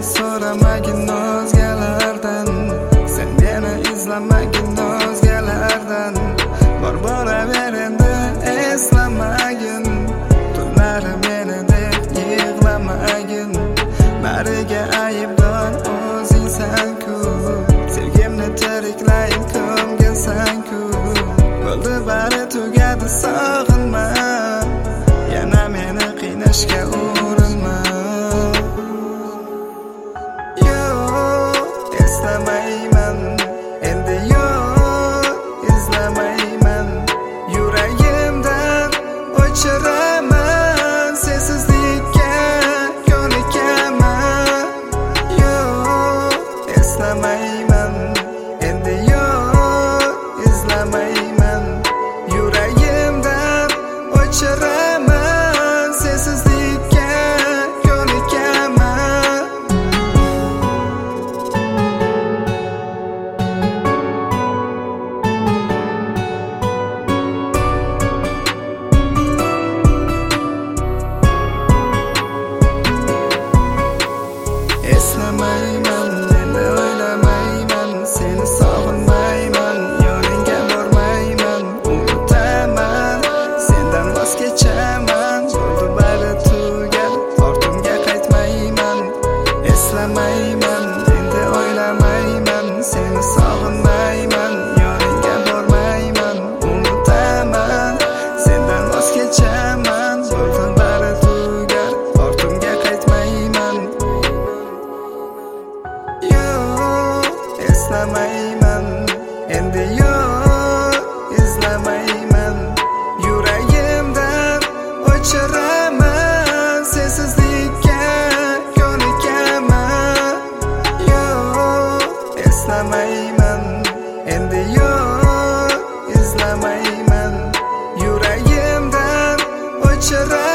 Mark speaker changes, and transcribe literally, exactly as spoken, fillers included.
Speaker 1: so'ramagin o'zgalardan, sen meni izlamagin o'zgalardan. Bor boraver endi eslamagin, tunlari meni deb yig'lamagin. Bariga aybdor o'zingsan-ku, sevgimni tiriklayin ko'mginsan-ku. Bo'ldi bari tugadi, sog'inma, yana meni qiynashga urinma. Yo'q, eslamayman, endi yo'q, izlamayman. Yuragimdan o'chiraman, sensizlikka ko'nikaman. Yo'q, eslamayman, endi yo'q, izlamayman. Yuragimdan o'chiraman, sensizlikka ko'nikaman. Eslamayman, endi o'ylamayman, seni sog'inmayman, yoningga bormayman, unutaman, sendan voz kechaman. Bo'ldi bari tugal, ortimga qaytmayman. Eslamayman, endi o'ylamayman, seni sog'inmayman, yoningga bormayman, unutaman, sendan voz kechaman. Bo'ldi bari tugal, ortimga qaytmayman. Yo'q, eslamayman, endi yo'q, izlamayman. Yuragimdan o'chiraman, sensizlikka ko'nikaman. Yo'q, eslamayman, endi yo'q, izlamayman. Yuragimdan o'chiraman.